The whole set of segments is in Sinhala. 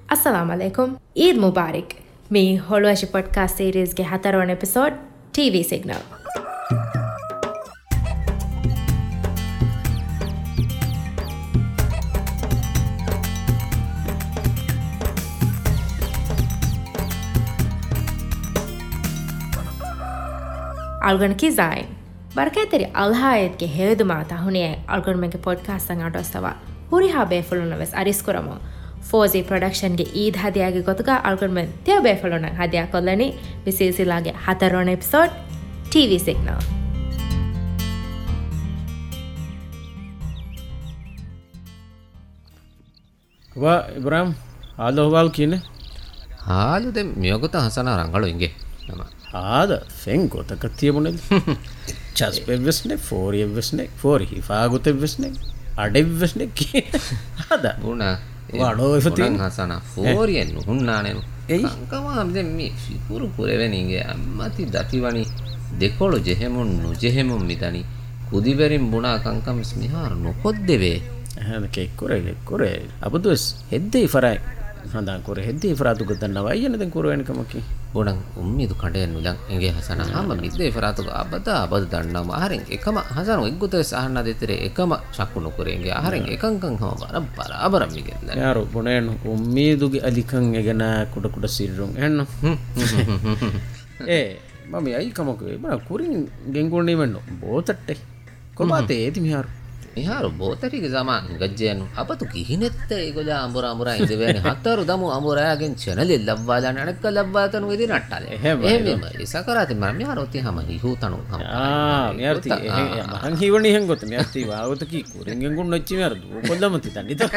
Assalamu alaikum. Eid Mubarak. Me Holoashi podcast series ke 4th episode TV Signal. Algon ki zain. Barakateri alhaayet ke heduma tahuniye algon men ke podcast ang adostawa. Huriha befuluna ves ariskuramo. Fozi production ge Eid hadiyage gotuga algonmen teo befalona hadiya kollani bisilsilage 4th episode TV Signal. वा इब्राहिम हाल हवाल कीने हाल दे मियोगता हसना रंगलो इंगे नम हाद फेंको तकतिय बुने चस्पे विस्ने फोर ये विस्ने फोर ही फागुते विस्ने अडे विस्ने की हादा बुना वाडो इफती हसना फोर ये नुन्नाने कंकमा हमदे मी फिकुरु पुरेवेनिंगे अम्मति दतिवणी දෙකොළු ජෙහෙමුන් නුජෙහෙමුන් මිදනි කුදිබෙරින් බුණා කංකම් ස්මිහාර නොකොද්දෙවේ එහෙම කෙක්කුරේ අබදුස් හෙද්දේ ඉෆරයි හඳන් කුර හෙද්දේ ඉෆරාතු ගදන්නවා අයියනේ දැන් කුර වෙනකමකි බුණන් උම්මිදු කඩේ නුලන් එගේ හසන හම මිද්දේ ඉෆරාතු අබද දන්නවා ආහරෙන් එකම හසන එක්ගොතේ සහන්න දෙතරේ එකම ශක්කුණු කුරේගේ ආහරෙන් එකංකං හම බරබර මිගෙල්ල යාරු බුණෙන් උම්මිදුගේ අලිකන් එගෙන කුඩ සිරුම් එන්න මම යයි කමකේ බර කුරින් ගෙන්ගොන්නේ වෙන්න බෝතට්ටේ කොබාතේ ඒති මිහාරු බෝතරිගේ සමාන ගජ්ජයන් අපතු කිහිනෙත් ඒගොල්ලා අඹුරා ඉඳවැනි හතරු දමු අඹුරාගෙන් චැනලෙ ලබ්වාදාන අනක ලබ්වාතන වෙදී නට්ටලේ එහෙම ඉසකරාති මම මිහාරු ඔති හැම හිහුතනු හම මිහාරති මහන් හිවණි හෙන් ගොත මිහාරති වාවත කි කුරින් ගෙන්ගොන්න නැච්චි මිහාරු කොල්ලම තිතන්නේ තෝ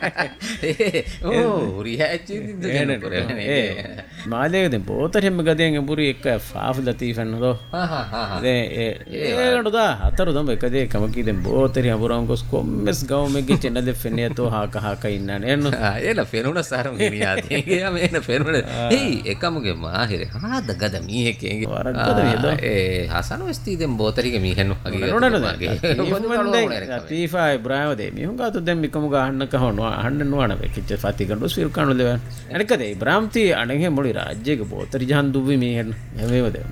ඕ රියැච්චි දින්ද කරේ මාලේක දැන් බෝතරින්ම ගදෙන් අඹුරි එක ෆාෆ් ලතීෆන් නෝ ඒකටදා හතරු දම එකදේ කමකි දැන් බෝතරි අඹුරංගොස් කොම්මස් ගවමෙගේ චැනල් ෆෙන්නේ තෝ හාක ඉන්නනේ එන්න එල ෆෙනුන සාරම් ගෙනියාදී ඒගම එන ෆෙනුන හේ එකමුගේ මාහිරේ හාද ගද මීහෙකේ වරගද නේද ඒ හසන වෙස්ති දැන් බෝතරිගේ මීහෙන් වගේ ලතීෆා ඉබ්‍රාහිම දෙ මිහුන් ගාතු දැන් මිකමු ගහන්න කහනවා අහන්න නොවන වෙකිච්ච ෆතිගඬු සිල් කණු ලෙවන් එනකද ඉබ්‍රාහිම ති අණගේ මොළි රාජ්‍යයේ බෝතරි ජහන් දුවි මීහෙන් හැමේම දෙන්න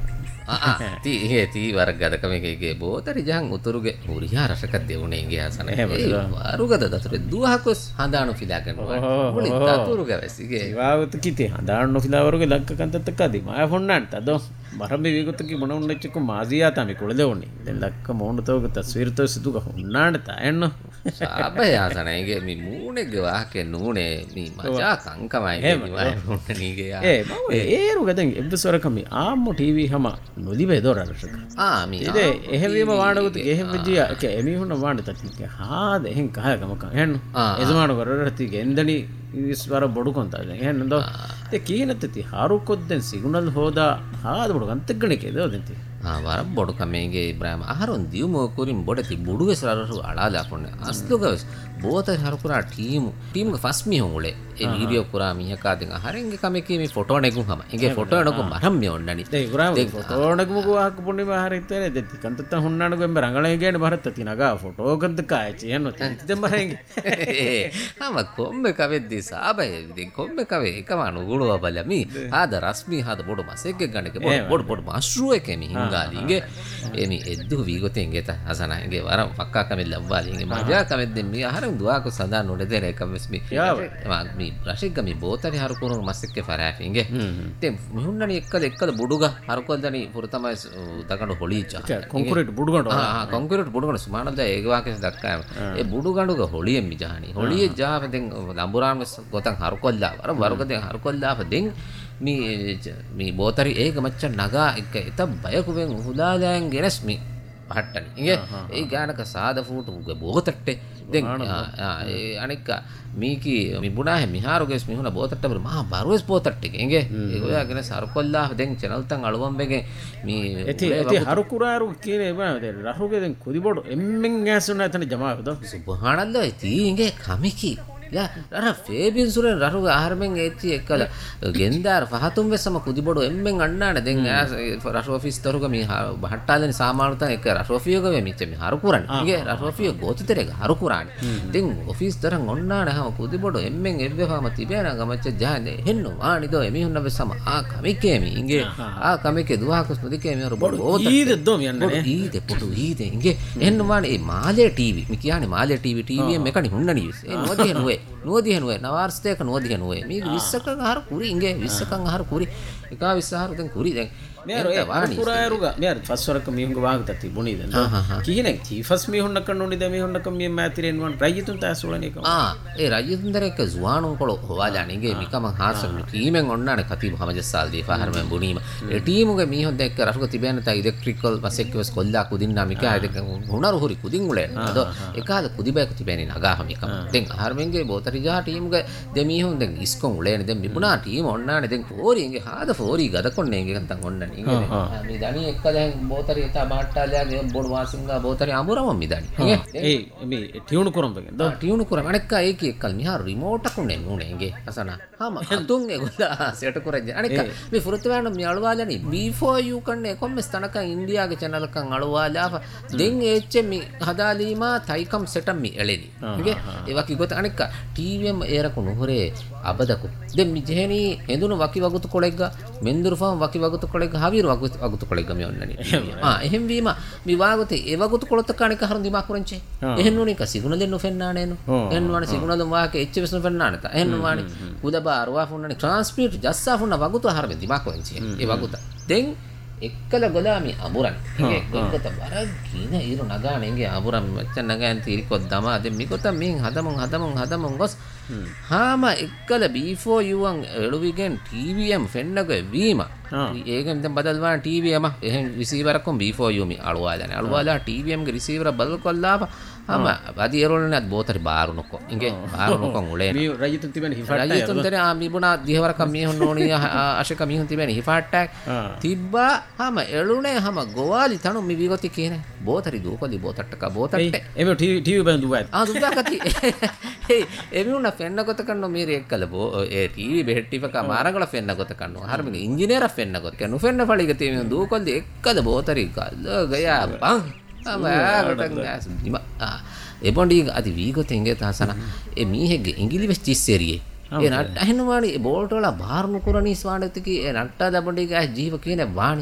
ती वर्गद कमेगे बोतरि जहं उतुरुगे हुरिया रसक देवुनेगे हसन वारुगद दतुरे दुहाकोस हंदाणु फिलागन मुळि दतुरुगे वेसिगे वावत किते हंदाणु फिलावरुगे लक्क कंतत कदी माय फोन्नांट तदो මරම්බි වේගොතකි මොනුන්නච්චක මාසියා තමයි කොළදෙවන්නේ දැන් ලක්ක මොණතෝක තස්වීරතෝ සිදුක හොන්නාන්න තායන්න සාබයාසනයිගේ මේ මූණේගේ වාහකේ නූනේ මේ මචා කංකමයි නීගේ ඒරු ගදන් එබ්බසොරකම ආම්මෝ ටීවී හැම නොලිබේ දොරරසක මේ ඉතින් එහෙවීම වාඩගොත එහෙව්ජියා කේ එමිහුන වාඩ තත්නික හාද එහෙන් කහගමක එහෙන්න එසමාන වරරති ගෙන්දනි ඉස්වර බොඩු කොන්තද එහෙන්න දෝ ඒ කීනත්ති හාරුකොද්දෙන් සිගුනල් හොදා හාද බොඩු ගන්තග්ගණේ දෝදෙන්ති වර බොඩු කමේගේ ඉබ්‍රාහිම අහරුන් දියුමෝ කුරින් බොඩති බුඩු වෙසරරු අලාලා පොන්නේ අස්තුගස් බෝත හරුකුරා ටීම් ෆස්මි හොංගුලේ ඒ වීඩියෝ කුරා මිහකාදෙන් අහරෙන්ගේ කමේකේ මේ ෆොටෝ නෙගුම් හම එගේ ෆොටෝ නෙගු මරම් මෙ ඔන්නනි ඒ ඉබ්‍රාහිම ෆොටෝ නෙගුම ගාක් පොන්නේ බහරිතේ දෙති කන්තත හොන්නානු ගෙම්බ රංගලේ ගේන බහරත් තිනගා ෆොටෝ ගන්ත කායචි යන්නෝ තිදෙම් බරෙන්ගේ හම කොම්බ කවෙද්දි සාබය ඉතින් කොම්බ කවේ එකම අනුගුණව බලමි ආද රස්මි ආද බොඩු මාසෙක්ගේ ගණක බොඩු මස්රු එකේ මිහිංග ගේ එමි එද්දු වීගොතෙන් ගෙත හසනගේ වර පක්කා කමෙල් ලබ්වාලිගේ මජා කමෙද්දෙන් මේ අහරන් දුවාක සදා නොඩ දෙර එකමස්මි මේ රශිග්ගමි බෝතරි හරුකුරු මස්සෙක්ගේ ෆරාෆින්ගේ තෙම් මුහුන්නනි එක්කද බුඩුග හරුකොල්දනි පුරතමයි දකඩ හොලිචා කොන්ක්‍රීට් බුඩුගඩ කොන්ක්‍රීට් බුඩුගඩ සුමානද ඒක වාකේ දක්කාම ඒ බුඩුගඩුග හොලියෙන් මිජහනි හොලියේ ජාපෙන් ලම්බුරාන් ගොතන් හරුකොල්ලා වර වරුගදෙන් හරුකොල්ලා දෙන් මේ බෝතරි ඒක මච්චන් නගා එක එත බයකුවෙන් හුදාදායන් ගෙනස්මි පහට්ටනි ඉගේ ඒ ගානක සාද ෆූටු බෝතට්ටේ දැන් අනික මීකි මිබුණා මිහාරුගෙස් මිහුණ බෝතට්ට මහා බරුවස් බෝතට්ටේ ඉගේ ඒගොයා ගෙන සරකොල්ලා දැන් channel තන් අලුවම්බෙගේ මේ එති හරුකුරාරු කියන්නේ බෑ රහුගේ දැන් කුදිබොඩ එම්මෙන් ගෑසුන එතන ජමාවද සුබ්හානල්ලාහ් තී ඉගේ කමිකි යා අර ෆේබියන් සුරෙන් රරුගේ ආහාරෙන් එච්චි එක්කල ගෙන්දාර පහතුම් වෙස්සම කුදිබඩු එම්මෙන් අන්නාන දැන් රස ඔෆිස් තරුක මේ බහට්ටාලෙන් සාමානුත එක රස ඔෆියක වෙමිච්ච මේ හරු කුරන්නේ ඉගේ රස ඔෆිය ගෝතිතරේ හරු කුරානේ දැන් ඔෆිස් තරන් ඔන්නාන හැම කුදිබඩු එම්මෙන් එබ්බෙපාම තිබේන ගමච්ච ජානේ හෙන්නු ආනිදෝ එමිහුන්න වෙස්සම කමිකේමි ඉගේ කමිකේ දුවාකස් නොදිකේ මේ බොඩු ඕත ඊද දොම් යන්නේ ඊද පොඩු ඊද ඉගේ එන්න මානේ මේ මාලේ ටීවී මේ කියන්නේ මාලේ ටීවී මෙකනි හුන්නනි ඒ නොදිය නුවේ නවාර්ස්තේක නොදිය නුවේ මේ 20ක අහර කුරි ඉගේ 20කන් අහර කුරි එක 20 අහර දැන් කුරි දැන් මෙයාර ඒ පුරායරුගා මෙයාර ෆස්වරක මිහුංග වාගත තිබුණී දැන් කීනෙක් තීෆස් මිහුන්න කන්නුනි දැන් මිහුන්නක මිය මෑතිරෙන් වන් රයිතුන් තෑසුලනේ කම ඒ රයිතුන් දරේක ජුවානුන් කොළ හොවාලානේ ඉගේ මිකම හාසන් ටීමෙන් ඔන්නානේ කතිබ හමජස්සාල් දී ෆහරමෙන් බුනීම ඒ ටීමුගේ මිහුන් දැක්ක රසුක තිබෙන තා ඉලෙක්ට්‍රිකල් බසෙක්කවස් කොල්ලා කුදින්නා මිකා දෙක හුනරු හුරි කුදින් උලේ අද එකාද කුදිබයක තිබෙනේ නගා මිකම දැන් හරමෙන්ගේ බෝතරි ජා ටීමුගේ දෙමිහුන් දැන් ඉස්කොන් උලේනේ දැන් මිපුණා ටීම ඔන්නානේ දැන් ෆෝරින්ගේ හාද ෆෝරි ගද කොන්නේ ඉගේ කන්තන් ඔන්නනේ මේ දණි එක්ක දැන් බෝතරි තා බාට්ටාලයාගේ බොඩ වාසින්ගා බෝතරි අමුරම මිදණි ඒ මේ ටියුණු කරම්බගෙන් දා ටියුණු කරම අනෙක්ක ඒකී එක්කල් මිහා රිමෝට් අකුනේ නුනේ ඉගේ අසන හම අතුන් ඒගොල්ලා සෙට කරජ අනෙක්ක මේ ෆුරුතවෑන මේ අලුවාලනි B4U කන්නේ කොම්ම ස්තනක ඉන්දියාගේ channel එකන් අලුවාලා දෙන් එච්ච මේ හදාලීමා තයිකම් සෙටම් මේ එලෙනි ඉගේ ඒවා කිගොත අනෙක්ක ටීවීඑම් ඒරකු නුහරේ අබදකු දෙන් මිජෙහෙනි එඳුණු වකි වගුතු කොලෙග්ග මෙන්දුරුෆම් වකි වගුතු කොලෙග්ග හවීරු වගුතු කොලෙග්ග මේ ඔන්නනි එහෙම් වීම මේ වාගතේ ඒ වගුතු කොලොත් කණික හරුන් දිමා කරන්චේ එහෙන් නුනික සිගුණ දෙන්නු ෆෙන්නානේනු එහෙන් වානේ සිගුණ දම් වාකේ එච්ච වෙස්නු ෆෙන්නානත එහෙන් වානේ උදබා අරවා ෆුන්නනි ට්‍රාන්ස්පීට් ජස්සා ෆුන්න වගුතු හරෙ දිමා කරන්චේ ඒ වගුත දෙන් එක්කල ගොලාමි අමුරන් ඉගේ ගොල්ගත වර කින ඊරු නගානේ ඉගේ අමුරන් මච්චන් නගාන් තීරිකොත් දමා දෙ මිකොත මින් හදමන් ගොස් හාම එක්කල B4U න් එළුවිගෙන් TVM ෆෙන්නක වීම ඒකෙන් දැන් බදල්වාන TVM එහෙන් රිසීවර් එකක් B4U මි අලුවාලා TVM ගේ රිසීවර් බදල් කොල්ලාප හම අදි එරොල්නත් බෝතරි බාරුනකො ඉගේ බාරුනකොන් උලේ මේ රජිතුන් තිබෙන හිෆට් රජිතුන් තේ මිබුණා දිහවරක මිහුන් නෝනි අශක මිහුන් තිබෙන හිෆට් තිබ්බා හම එළුනේ හම ගෝවාලි තනු මි විගොති කියන බෝතරි දූකොලි බෝතට්ටක බෝතට්ටේ එමෙ ටීවී බඳ දුවා දුවාකති එමිුණ ෆෙන්නකොත කන්නෝ මීර එක්කල බෝ ඒ ටීවී බෙහෙට්ටිපක මාරගල ෆෙන්නකොත කන්නෝ හරමිගේ ඉංජිනේර ෆෙන්නකොත කන්නු ෆෙන්න ඵලිග තේ දූකොල්දි එක්කද බෝතරි කල්ල ගයා බං එබොන්ඩි අති වීගොතෙන්ගේ තහසන ඒ මීහෙගේ ඉංගිලි වෙස් චිස්සෙරියේ ඒ නට්ට අහෙනවානි ඒ බෝල්ට වල බාරණු කුරණී ස්වාණතිකි ඒ නට්ටා දබොන්ඩි ගා ජීව කියන වාණි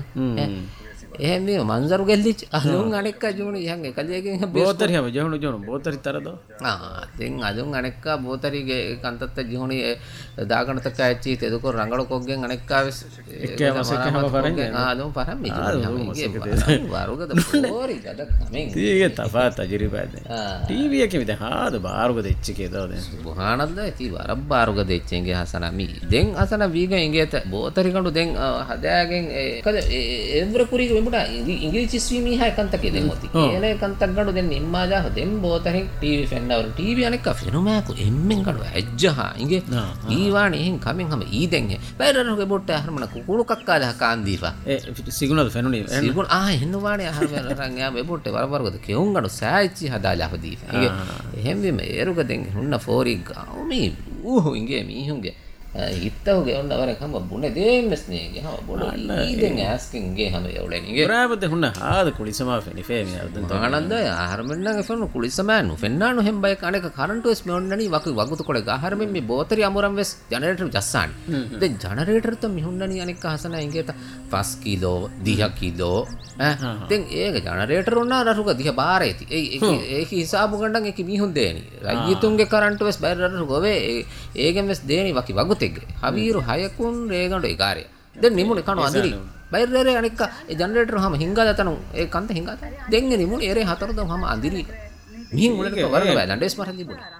එහෙම මේ මන්සරු ගෙල්ලිච් අලුන් අනෙක්ක ජෝනි යන් එකලියකින් බෝතරි හැම ජෝනු බෝතරි තරදෝ දෙන් අලුන් අනෙක්ක බෝතරිගේ කන්තත්ත ජෝනි දාගණත කැච්චි තෙදක රංගල කොග්ගෙන් අනෙක්ක එක්කම සකම පරන්නේ අලුන් පරම් මේ වාරුගද බෝරි ගද කමෙන් තීගේ තෆා තජරිබාද ටීවී එකේ විතර හාද බාරුගද එච්චකේ දවද බුහානද්ද ඉති වරබ් බාරුගද එච්චෙන්ගේ හසන මි දෙන් අසන වීගෙන් ඉංගේත බෝතරි කඳු දෙන් හදාගෙන් කද එම්බර කුරි ඉංග්‍රීසි ස්වීමී හය කන්තකේ දෙන් මොති ඒනේ කන්තක් ගඩු දෙන් නිම්මාජා දෙන් බෝතරෙන් ටීවී ෆෙන්නවර ටීවී අනෙක්ක ෆෙනුමාකු එම්මෙන් ගඩු ඇජ්ජහා ඉංගේ ඊවාණි එහෙන් කමෙන් හැම ඊදෙන් හේ බයිරනගේ බොට්ට හරමන කුණු කක්කාලා කාන්දීපා ඒ සිගුණද ෆෙනුනේ සිගුණ එන්නවානේ හරම රං යා බොට්ට වරවරගද කෙවුන් ගඩු සෑච්චි හදාලා හදී ඉංගේ එහෙන් වෙම ඒරුක දෙන් හුන්න ෆෝරි ගාමි ඉංගේ මීහුන්ගේ ඉත්තවගේ ඔන්න වර කම බුනේ දෙන්නස්නේගේ හව බොන ඊදෙන් ඇස්කින්ගේ හැම යවලෙන්ගේ බරාබද හුන්න ආද කුලිසමා ෆෙනි ෆේමි අදන් ආනන්ද ආහරමෙන්නගේ ෆෙනු කුලිසමෑනු ෆෙන්නානු හෙම්බය කණක කරන්ට් වෙස් මෙොන්නනි වගුතු කොලේ ආහරමෙන් මේ බෝතරි අමුරම් වෙස් ජනරේටර් ජස්සාන් දැන් ජනරේටර් ත මිහුන්නනි අනෙක් අහසන ඉංගේත 5 කිලෝ 10 කිලෝ දැන් ඒක ජනරේටර් උනා රරුක 10 බාරේති ඒක හිසාබු ගණන් එක මිහුන් දෙනි රජිතුන්ගේ කරන්ට් වෙස් බයිරර් ගොවේ ඒගෙන් වෙස් දෙනි වගුතු හවීරු හයකුන් රේගඬ එකාරය දැන් නිමුනේ කන අඳිරි බයිරරේ අනෙක්ක ඒ ජනරේටර් හැම හින්ගා දතනු ඒ කන්ත හින්ගා දෙන්නේ නිමුනේ එරේ හතරදම හැම අඳිරි මිහින් උලට වරද බෑ දණ්ඩේස් මරන්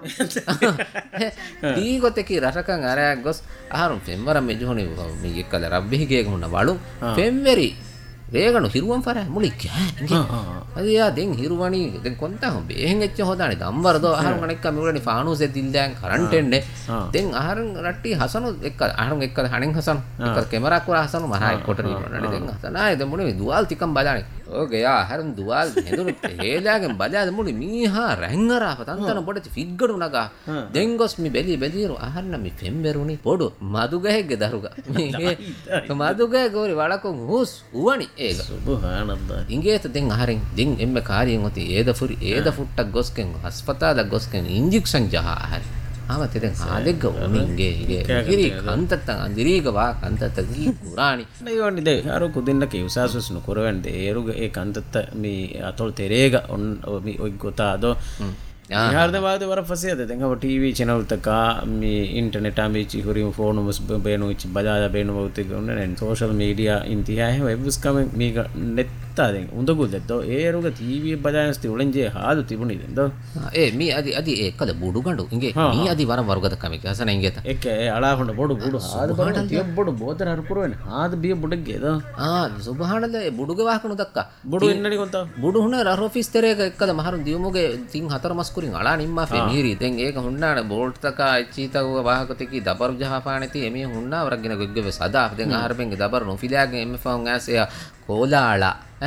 තිබුණා දීගොතේ රටකන් අරයක් ගොස් ආහරුම් පෙම්වර මේ ජොහනේ මේ එක්කල රබ්බිහිගේ ගුණ වලු පෙම්වරි රේගණු හිරුවම් පර මුලික් අදියා දෙන් හිරුවණි දෙන් කොන්තා හොබේ එහෙන් එච්ච හොදානේ දම්වරදෝ ආහරුම් අනෙක්ක මෙවලනි ෆානූසෙ දිල් දැන් කරන්ට් එන්නේ දෙන් ආහරුම් රට්ටි හසනු එක්ක ආහරුම් එක්ක හණෙන් හසනු එක්ක කැමරා කුරා හසනු මහා එක්කොට නිවනනේ දෙන් හසනායි දෙන් මොනේ දුවල් තිකම් බලානේ ඕකේ යා හරන් දුවල් හෙදුණු හේලාගෙන් බලාද මුලි මීහා රැංගරාප තන්තන පොඩි ෆිග්ගඩු නගා දෙන් ගොස් මි බෙලිරු අහන්න මි ෆෙම්බෙරුනි පොඩු මදුගහෙක්ගේ දරුගා මේ මදුගහ ගෝරි වලකුන් හුස් උවනි ඒක සුබ්හානල්ලාහ් ඉංගේත දෙන් අහරින් දෙන් එම්ම කාරියෙන් ඔති ඒද ෆුට්ටක් ගොස්කෙන් හස්පතාලක් ගොස්කෙන් ඉන්ජෙක්ෂන් ජහ අහරි ආවත් දැන් ආදෙග්ග උනින්ගේ ඉරි කන්තත්තන් අඳිරීගවා කන්තත්තකි කුරානි නේවන්නේ දෙ අර කුදින්නක උසාසුස් නුකරවන්නේ ඒරුග ඒ කන්තත්ත මේ අතොල් තෙරේග ඔන් මේ ඔයි ගොතාදෝ ಯಾರ್ದವಾದ ವರ ಫಸಿಯದೆ ತೆಂಗ ಟಿವಿ ಚಾನೆಲ್ ತಕ ಮಿ ಇಂಟರ್ನೆಟ್ ಆಮಿಚಿ ಹುರಿ ಫೋನ್ ಮುಸ್ ಬೇನು ಇಚಿ ಬಜಾಜ ಬೇನು ಬಹುತೆ ಗೊಂಡೆ ನೆನ್ ಸೋಶಲ್ ಮೀಡಿಯಾ ಇಂತಿಯಾ ಹೆ ವೆಬ್ಸ್ ಕಮ ಮೀಗ ನೆತ್ತಾದೆ ಉಂದಗುದೆತ್ತೋ ಏರುಗ ಟಿವಿ ಬಜಾಜಸ್ತಿ ಉಳಂಜೆ ಹಾದು ತಿಬುನಿದೆಂದೋ ಏ ಮಿ ಅದಿ ಏಕದ ಬುಡು ಗಂಡು ಹಿಂಗೆ ಮಿ ಅದಿ ವರ ವರ್ಗದ ಕಮಿಗೆ ಹಸನ ಹಿಂಗೆತ ಏಕೆ ಅಳಾಕೊಂಡ ಬುಡು ಹಾದು ಬಡ ತಿಯಬ್ಬಡು ಬೋತರ ಹರ್ಪುರವನೆ ಹಾದು ಬಿಯ ಬುಡಗೆದ ಸುಬ್ಹಾನಲ್ಲ ಬುಡುಗೆ ವಾಹಕನು ದಕ್ಕ ಬುಡು ಇನ್ನಡಿ ಗೊಂತ ಬುಡು ಹುನ ಆಫೀಸ್ ತೆರೆಗ ಎಕ್ಕದ ಮಹಾರು ದಿಯುಮುಗೆ ತಿಂಗ್ ಹತರ ಮಸ್ಕುರಿ අලා නිම්මා ෆෙමීරි දැන් ඒක හුන්නාන බෝල්ට් තක අච්චීතව වාහකතකි දබරු ජහපානති එමේ හුන්නා වරගෙන ගොග්ගෙව සදා දැන් ආහාරපෙන්ගේ දබරු නොෆිලාගේ එම්ම ෆෝන් ඇසේ කොලාලා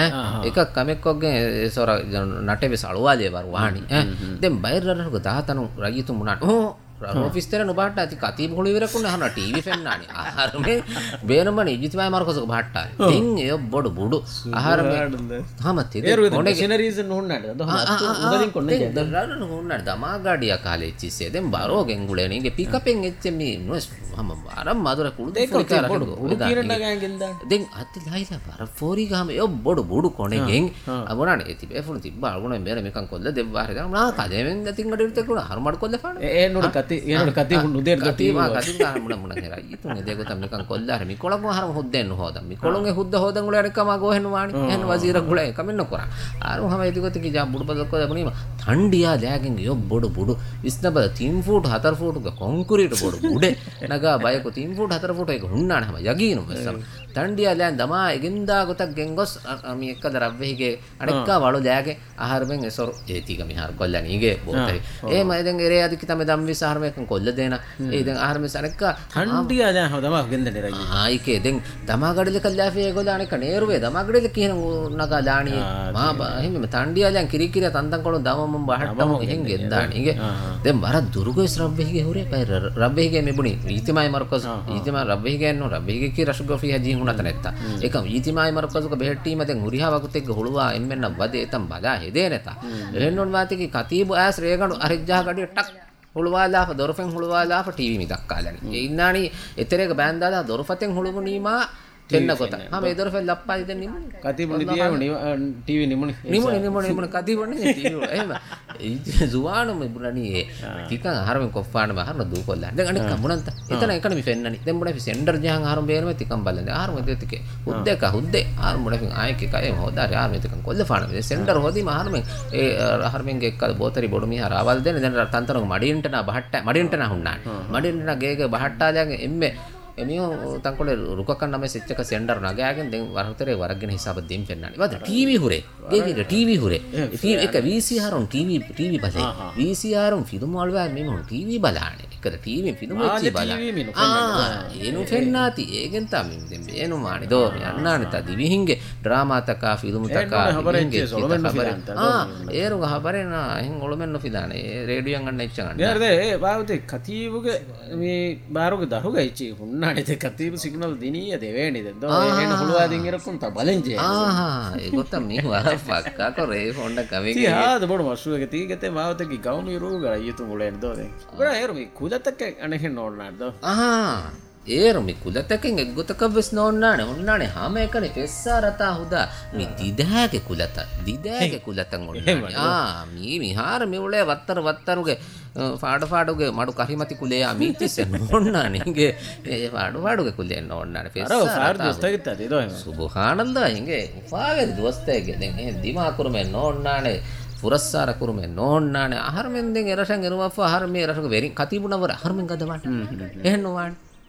එක කමෙක්කොගේ සොර නටෙවේ සලුවාලේ වර වහණි දැන් බයිරරක දාතනු රජිතු මුණට ऑफिस तेरे नुबाटा ती काती भोली विरकुने हना टीवी फेन्नानी आहार में बेनमने इजितवाय मारकोस भाट्टा थिंग ए बड बुडु आहार में हम तिदे कोने मिशनरीज नोन्नाड ಅದು ಉದರಿನ್ ಕೊನ್ನೆ ದರನ ನೋನ್ನಾಡ ದಮಾ ಗಾಡಿಯ ಕಾಲೆ ಚಿಸೆ ದೆಂ ಬಾರೋ ಗೆಂಗುಳೆ ನಿಗೆ ಪಿಕಪ್ ಎಂಗ್ ಎಚ್ಚೆಮಿ ನೋಸ್ हम आराम मादुरा कुळु देकर उडु कीरंडा गांगिंದ ದೆಂ ಅತ್ತಿ ಲೈಲ ಬಾರ ಫೋರಿ ಗಾಮ ಎ ಬಡ ಬುಡು ಕೊನೆ ಗೆಂ ಅಬುನಾನೆ ಎತಿ ಬೇಫುನು ತಿಬ್ಬ ಅಗುಣ ಬೇರೆ ಮೇಕಂ ಕೊಲ್ಲ ದೆವ್ವಾರೆ ದಮ ನಾ ಕದೆವೆನ್ ದತಿಂ ಗಡಿ ಇರ್ತೆ ಕುಣ ಹರ ಮಾಡ್ಕೊಲ್ಲ ಫಾಣ ಏ ನೋಡಿ ಕತಿ ಏನೋಡ ಕತಿ ಹುಣ್ಣು ಉದೇರ್ ಕತಿ ಮಾ ಕತಿ ಗಾನ ಮುಣ ಮುಣ ಹೇರ ಇತುನೆ ದೇಗೋ ತಮ್ ಮೇಕಂ ಕೊಲ್ಲಾರೆ ಮಿ ಕೊಳಗು ಹರ ಹುದ್ದೆನ್ನು ಹೋದ ಮಿ ಕೊಳಂಗೆ ಹುದ್ದ ಹೋದಂಗುಳೆ ಅಡಕಮ ಗೋ ಹೆನ್ನು ವಾಣಿ ಹೆನ್ನು ವಜೀರ ಗುಳೆ ಕಮೆನ್ನು ಕೊರ ಆರು ಹಮ ಎತಿ ಗೊತ್ತಿಗೆ ಜಾ ಬುಡು ಬದಕೋ ದಬನಿ ಥಂಡಿಯಾ ಲ್ಯಾಗಿಂಗ್ ಯೊ ಬಡು ಬುಡು ಇಸ್ನಬ 3 ಫೂಟ್ 4 ಫೂಟ್ ಗ ಕಾಂಕ್ರೀಟ್ ಬಡು ಬುಡೆ ನಗ ಬಯಕು 3 ಫೂಟ್ 4 ಫೂಟ್ එක ಹುಣ್ಣಾಣ ಹಮ ಯಗೀನು ಬಸಮ ಥಂಡಿಯಾ ಲ್ಯಾನ್ ದಮ ಎಗಿಂದ ಗೊತ್ತ ಗೆಂಗೊಸ್ ಮಿ ಎಕ್ಕದ ರವ್ವೆಹಿಗೆ ಅಡಕ್ಕ ವಾಳು ಲ್ಯಾಗೆ ಆಹಾರ ಬೆಂ ಎಸರು ಏತಿಗ ಮಿ ಹಾರ ಕೊಲ್ಲನಿಗೆ ಬೋತರಿ ಏ ಮೈದೆಂ ಎರೆ ಅದಕ್ಕೆ ತಮೆ ದಮ್ ವಿಸ ಆಹಾರ ಮೇಕಂ ಕೊಲ್ಲ ದೇನ ಏ ದೆಂ ಆಹಾರ ಮೆ ಸನಕ್ಕ ಥಂಡಿಯಾ ಲ್ಯಾನ್ ಹವ ದಮ ಗೆಂದನೆ ರಗಿ ಆಯಿಕೆ ದೆಂ ದಮ ಗಡಲೆ ಕಲ್ಲಾಫೆ ಗೊಲಾಣೆ ಕನೇರುವೆ ದಮ ಗಡಲೆ ಕಿಹನ ನಗ ದಾಣಿ ಮಾ ಹಿಮೆ ಥಂಡಿಯಾ ಲ್ಯಾನ್ ಕಿರಿಕಿರಿ ತಂತಂ ಕೊಳು ದಮ ಮಂ ಬಹಟ್ಟಮ ಹೆಂಗೆ ದಾಣಿಗೆ ದೆಂ ಬರ ದುರ್ಗೋಸ್ ರವ್ವೆಹಿಗೆ ಹುರೆ ಪೈ ರವ್ವೆಹಿಗೆ මෙබුණි ඊතිමයි මර්කස් ඊතිමයි රබ්බෙහිගේ එන්නෝ රබ්බෙහිගේ කි රසගොෆි හජී හුණත නැත්තා ඒක ඊතිමයි මර්කස්ක බෙහෙට්ටීම දැන් උරිහා වකුත් එක්ක හුළුවා එම්මෙන්න වදේ එතම් බලා හෙදේ නැතා එහෙන්නොන් වාතිකි කතීබු ඇස් රේගණු අරිජ්ජා ගඩිය ටක් හුළුවාලාප දොරෆෙන් හුළුවාලාප ටීවී මි දක්කාලනි ඒ ඉන්නානි එතරේක බෑන්දාලා දොරෆතෙන් හුළුමු නීමා ತೆನ್ನ ಗೊತ್ತ ಹಾ ಮೇದರ ಫೆಲ್ ಲಪ್ಪ ಇದೆ ನಿಮ್ಮ ಕತಿ ಬಂದಿದಿಯ ಟಿವಿ ನಿಮ್ಮನಿ ಕತಿ ಬಂದಿ ಟಿವಿ එහෙම ජුවාන මෙබුණනි තිකන් ආහාරෙන් කොෆාන බහරන දූකොල්ල දැන් අනික මුණන්ත එතන එකනේ මි ෆෙන්නනි දැන් මුණ සෙන්ඩර් ජහන් ආහාරම් බේරම තිකන් බලන්නේ ආහාරම් දෙතිකේ උද්දේක උද්දේ ආහාරම් මුණ ෆින් ආයක කය හොදාර ආහාරම් තිකන් කොල්ල ෆාන සෙන්ඩර් හොදි ආහාරම් ඒ ආහාරම් ගේ එක්ක බෝතරි බොඩු මිහාර ආවල් දෙන දැන් තන්තරක මඩින්ට නා බහට්ට මඩින්ට නා හුන්නා මඩින්ට නා ගේගේ බහට්ටාලගේ එම්මේ එමියෝ තංකොලේ රුකකන් නමේ සිච්චක සෙන්ඩර් නගයාගෙන් දැන් වරතරේ වරගෙන හිසාබ දෙම් පෙන්නන්නේ වද ටීවී හුරේ ගේ ටීවී හුරේ ටීවී එක VCR on ටීවී බලේ VCR on ෆිල්ම් වල මෙම ටීවී බලානේ එක ටීවී ෆිල්ම් එච්චි බලා එනු පෙන්නාති ඒගෙන් තමයි දැන් එනු මානේ දෝ යන්නානේ තා දිවිහින්ගේ ඩ්‍රාමා තකා ෆිල්ම් තකා හින්ගේ ඒරුග හබරේන හින් ඔලොමෙන්න ෆිදානේ රේඩියෝ ගන්න එච්ච ගන්න යාරද ඒ බාවතේ කතීවුගේ මේ බාරුගේ දරුගා එච්චි ಹುಣ್ಣಾಡೆ ಕತ್ತೀಬು ಸಿಗ್ನಲ್ ದಿನಿಯ ದೇವೇಣಿದೆ ಏನು ಹುಳುವಾದಿಂಗ್ ಇರಕ್ಕಂತ ಬಲೆಂಜೆ ಏ ಗೊತ್ತಾ ಮೀ ವರ ಪಕ್ಕ ಕೊರೆ ಫೋಂಡ ಕವಿಗೆ ಯಾದ ಬಡ ಮಸುಗೆ ತೀಗತೆ ಮಾವತಗಿ ಗೌಮಿ ರೂಗರ ಈತು ಗುಳೆನ್ ದೋದೆ ಬರ ಏರು ಮಿ ಕುಲತಕ್ಕೆ ಅಣಹೆ ನೋಡ್ನಾಡ್ದು ඒරු මි කුලතකෙන් එක්ගොතක වෙස් නොන්නානේ ඔන්නානේ හැම එකනේ පෙස්සාරතා හුදා මි දිදෑගේ කුලතන් ඔන්නානේ මි මිහාර මෙවලේ වත්තරුගේ ෆාඩුගේ මඩු කරිමති කුලේ අමීතිස් නොන්නානේ ගේ ඒ ෆාඩුගේ කුලේ නොන්නානේ පෙස්සාරතා දොස්තගෙත් අදේ සුබ්හානල්ලාහ් හින්ගේ ෆාගේ දොස්තගේ දැන් ඒ දිමා කුරුමේ නොන්නානේ පුරස්සාර කුරුමේ නොන්නානේ ආහාරෙන් දෙන් එරසන් එනවා ආහාර මේ එරසක වෙරින් කතිබුණවර ආහාරෙන් ගදවන්න එහෙන්න වාන්නේ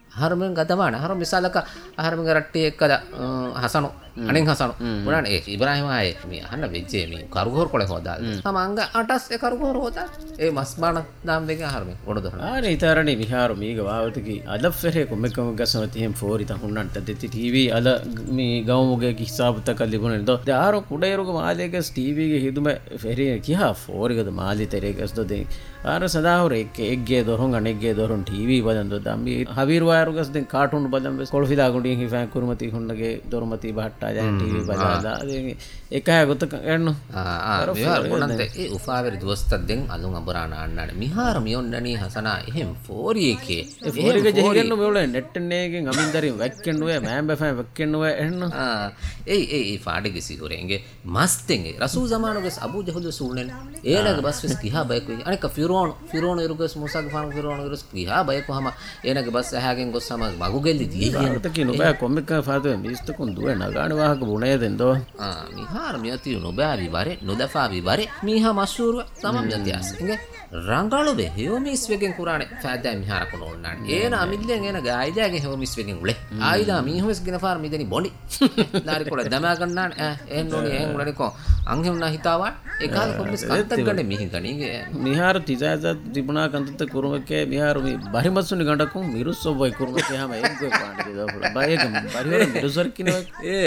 හරමෙන් ගතවාන හර මිසාලක හරමෙන් රට්ටි එක්කද හසනු අනෙන් හසනු උනාන ඒ ඉබ්‍රාහිම ආයේ මේ අහන්න වෙච්චේ මේ කරුගෝර කොලේ හොදාල් සමංග අටස් ඒ කරුගෝර හොදාල් ඒ මස්බාන දාම් දෙක හරමෙන් ගොඩ දහන ආනේ ඊතරණි විහාර මීග වාවතකි අද ෆෙරේ කොම්මකම ගසමති hem ෆෝරි තහුන්නන්ට දෙති ටීවී අද මේ ගවමුගේ හිසාබත කල්ලිබුනේ දෝ දාරෝ කුඩේරුග මාලේකස් ටීවී ගේ හිදුම ෆෙරේ කියා ෆෝරිගද මාලි තෙරේකස් දෝ දෙ ආර සදාහොර එක්ගේ දොරොන් අනෙක්ගේ දොරොන් ටීවී බදන් දෝ දම්බි හබීර් වාරුගස් දෙන් කාටුන් බදන් බස් කොල්ෆිදා ගුඩින් හිෆාන් කුරුමති හුන්නගේ දොරමති බහට්ටා ජන ටීවී බදාලා එකය ගොත එන්න විහාර මොනන්ද ඒ උෆාවරි දොස්තද්දෙන් අලුන් අබරාන අන්නන මිහාර මියොන්නනි හසනා එහෙම් ෆෝරි එකේ ෆෝරිග ජෙහිගෙන්න මෙවල නෙට් නේගෙන් අමින්දරින් වැක්කෙන්නුවේ මෑම් බෆෑන් වැක්කෙන්නුවේ එන්න ඒ ෆාඩිගේ සිහොරෙන්ගේ මස්තෙන්ගේ රසූල් ජමානුගේ අබූ ජහල් සූල්නෙන් ඒලගේ බස් වෙස් කිහා බයකුයි අනික ෆිරෝන් ඉරුගස් මුසාග ෆාන් ෆිරෝන් ඉරුස් කිහා බයකුවම ඒනගේ බස් ඇහැගෙන් ගොස් සම මගුගෙල්ලි දී කියනත කිනු බෑ කොම්මික ෆාදේ මිස්තකුන් දුවේ නගාන වාහක බුනේ දෙන්දෝ මිහාර මියති නොබෑවි වරේ නොදෆාවි වරේ මීහා මෂූරුව තමම් යතියස් ඉංගේ රංගාලුබේ හේමිස් වෙගෙන් කුරානේ ෆාදා මිහාර කොනෝන්නාන් ඒන අමිල්ලෙන් එන ගායිදාගේ හේමිස් වෙගෙන් උලේ ආයිදා මීහොස් ගින ෆාර මිදෙනි බොඩි ලාරි කොල දමා ගන්නාන එන්නෝනි එහෙන් උලනේ කො අංගෙුනා හිතාවා ඒකාල කොම්මිස් කන්තක් ගන්නේ මිහින් කණිගේ මිහාර තිසාසත් තිබුණා කන්තත කුරුමකේ මිහාර මේ බරිමස්සුනි ගඬකුම් මිරුස්සොබ්බයි කුරුමකේ හැම එක්කෝ පාණ්ඩේ දාපුලා බයකම බරිවර මිරුසර් කිනව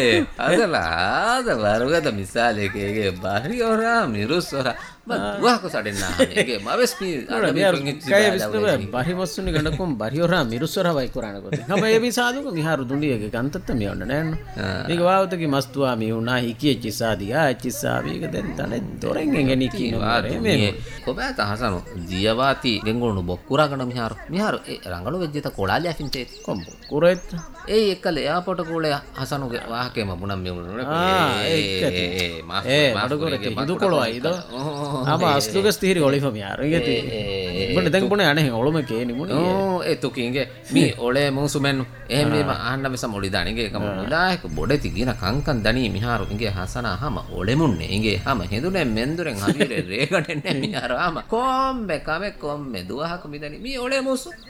අදලා වරුගත මිසාලේකේගේ බරිවරා මිරුස්සොරා බදුවහක සඩෙන්නා ඒගේ මවෙස්පි අර කය විස්නව බරිමස්සුනි ගඬකුම් බරිවරා මිරුස්සොරා වයි කුරාන කොට හැම ඒ මිසාදුක මිහාර දුණ්ඩියගේ කන්තත මියොන්න නෑන මේක වාවතකි මස්තුවා මියුනා හිකියෙච්චි සාදියා චිසාවීක දෙන් තනේ දොරෙන් ගෙනි කිනවා මේ කොබෑ තහසන දියවාති ගෙන්ගොණු බොක්කුරාගන මිහාර ඒ රංගලු වෙජ්ජත කොලාලියා ෆින්තේ කොම්බ කුරෙත් ඒ එක්කල එයාපෝට කෝලේ හසනුගේ වාහකේම මුණම් මියුනේ මඩුකොරේ හිදු කොළොයිද ආම අස්ලුගස් තිහිරි ඔලිෆම යාර ඉගෙති බොන්න දැන් බොනේ අනේ ඔලොම කේනි මුනේ ඒ තුකින්ගේ මී ඔලේ මුසුමෙන් එහෙම මේ අහන්න මෙස මොලි දානිගේ එකම මුලායක බොඩති ගින කංකන් දණී මිහාරු ඉගේ හසනා හැම ඔලෙමුන්නේ ඉගේ හැම හෙදුනේ මෙන්දුරෙන් හරියට රේගඩෙන්නේ මිහාරු ආම කොම්බේ දුවහක මිදනි මී ඔලේ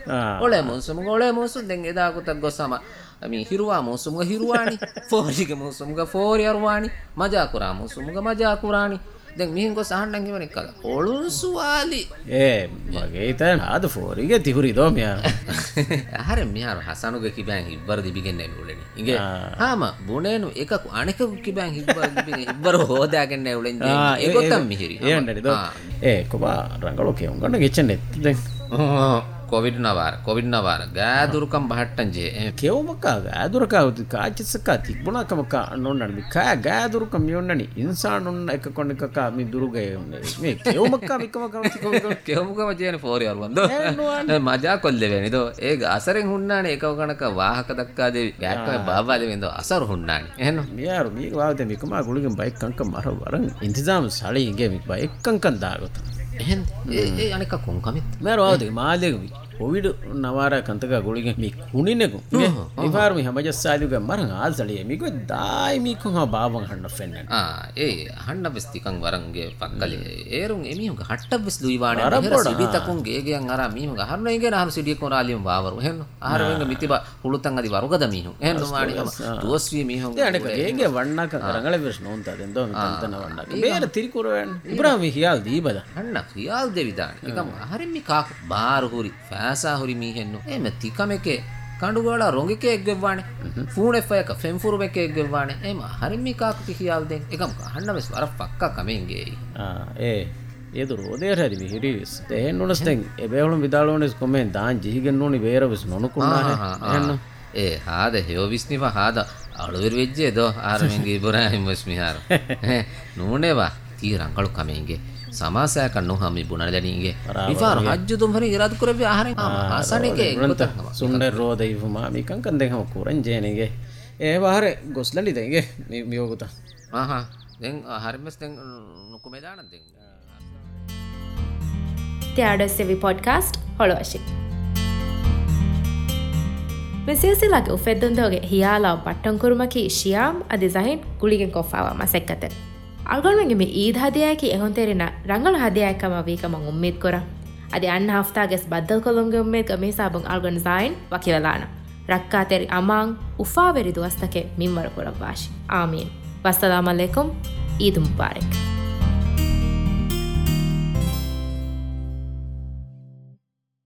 මුසු දැන් එදාකුතක් ගොසම මේ හිරුවා මුසුමුග හිරුවානි ෆෝරිගේ මුසුමුග ෆෝරි අරුවානි මජා කුරා මුසුමුග මජා කුරානි දැන් මිහින් ගොස් අහන්න කිව්වනේ කල ඔළුසුවාලි මගේ තන ආද ෆෝරිගේ තිහුරි දෝ මියා අහර මියාර හසනුගේ කිබෑන් හිබ්බර දිබිගෙන්නේ උලෙනි ඉගේ හාම බොනේනු එකක අනෙකු කිබෑන් හිබ්බර දිබිගෙ හිබ්බර හොදාගන්නේ උලෙන් ඒ ගොතම් මිහිරි ඒන්නරි දෝ කොබා රංගලෝ කෙම් ගන්න ගෙච්චන්නේ දැන් कोविड नवार गादुरकम बहट्टंजे केवमक्का गादुरका काचिसक्का तिब्बुनाकमक्का नोन्ननि का गादुरकम योन्ननि इंसानुन्न एककोनिकक्का मि दुरुगे मे केवमक्का मिकमक्का केवमक्का मजेने फोर यार बंदो मजा कोल्लेवेनि दो ए असरें हुन्नाने एकवकणक वाहक दक्का देवी गैक्क बाबाले वेंदो असर हुन्नाने එහෙනම් මියාරු මේ වාදේ මිකමා ගුලිගෙන් බයික් කංක මර වරන් ඉන්තිසාම සාලේ ඉගේ මික බයික් කංකන් දාගත එහෙන් ඒ අනික කොන් කමිත් මර වාදේ මාලේ कोविड नवारा कंतगा गुळिगे मी कुणिनेगु इफार मी हमज सालुगे मरंग आल सलिये मी को दाई मी को बावंग हन्न फेन्न ए हन्न बिस्तिकं वरंगे पक्कले एरुं एमी हुग हट्ट बिस दुइवाने हेर सिडी तकुं गेगे अंगरा मी हुग हरन इगे नार सिडी को रालियम वावरु हेन आहार वेंग मितिबा हुलुतंग अदि वरुगद मी हुग हेन माडी दोस्वी मी हुग अनेक गेगे वण्णक रंगले विष्णु उंत देंदो मी तंतन वण्णक बेर तिरिकुरवेन इब्राहिम हियाल दीबद हन्न हियाल देविदान एकम हरिम मी का बार हुरी फैसा हुरी मी हेन्नो एमे तिकमेके कंडुगोला रोंगिके एग्गेवाने फून एफयक फेंफुरुमेके एग्गेवाने एम हरिम्मी काकुति हियाल दें एकम हन्न मेस वर पक्का कमेंगे ඒද රෝදේ හරි මිහිරිස් දෙහෙන් නොනස්තෙන් එබේවලුම් විදාලෝනෙස් කොමෙන් දාන් ජීගෙන් නෝනි වේරවස් නොනුකුණා එහෙන්න ඒ හාද හේවිස්නිව හාද අලුවිර වෙජ්ජේ දෝ ආරමෙන්ගේ ඉබ්‍රාහිම් වස්මිහාර නෝනේවා තී රංකලු කමෙන්ගේ සමාසයක නොහමි බුණලදනීගේ ඉෆාර හජ්ජු තුම්හරි ඉරාද කරවේ ආහාරෙන් ආසනෙගේ ගොත සුන්දර රෝදයිවුමා මිකං කන්දෙන් හම කුරන් ජේනෙගේ ඒ වාරේ ගොස්ලලි දෙගේ මියෝගුත ආහා දැන් හරිමස් දැන් නුකුමේ දානන් දැන් තියාඩස්සෙවි පොඩ්කාස්ට් හොළොවශි මෙසියසිලගේ උෆෙද්දුන්දෝගේ හියාලාව පට්ටංකුරුමකි ශියාම් අධි සහින් ගුලිගෙන් කොෆාවා මසෙක්කතෙන් අල්ගොල්මෙන්ගේ මේ ඊද් හදියායකි එහොන් තෙරින ರಂಗල හදියායකම වීකම උම්මීද් කොරා අධි අන්න හෆ්තාගෙස් බද්දල් කොලොන්ගේ උම්මීද් ගමේ සාබුන් අල්ගොන් සයින් වකිවලාන ರಕ್ಕಾತೆರಿ ಅಮಾಂಗ್ ಉಫಾವೆರಿ ದುವಸ್ತಕೆ ಮಿಂವರ ಕೊರವಾಶಿ ಆಮೀನ್. ವಸ್ಸಲಾಮು ಅಲೈಕುಂ. ಈದ್ ಮುಬಾರಕ್.